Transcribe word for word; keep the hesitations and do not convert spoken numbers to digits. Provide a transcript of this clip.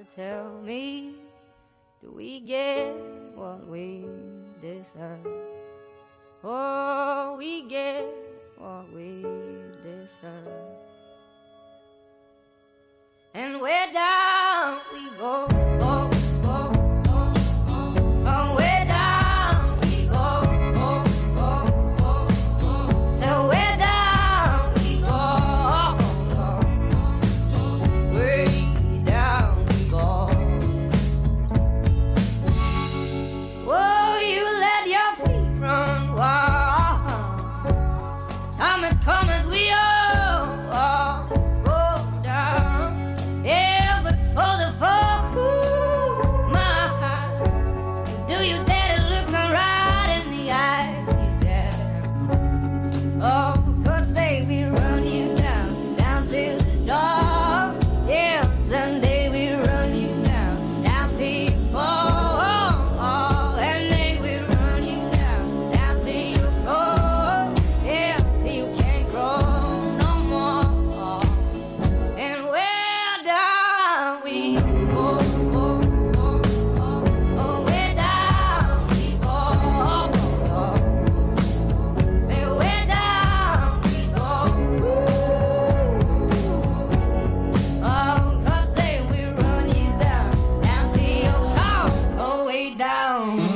tell me, do we get what we deserve? Oh, we get what we deserve. And where down we go, go, go, go, go. Oh, where down we go, go, go, go, go. So where down we go, go, go, go. Way down we go. Oh, you let your feet run wild. Time has come as we all, all go down. Yeah, but for the folk who, my heart, do you dare to look me right in the eyes? Yeah. Oh, 'cause they will run you down, down to the door. Yeah, someday we run you down, down till you fall. Oh, and they will run you down, down till you go. Yeah, till you can't grow no more. And where down we go, go, go, go. Oh, where down we go, go, go. Say where down we go. Oh, 'cause they will run you down, down till you come, oh, way down.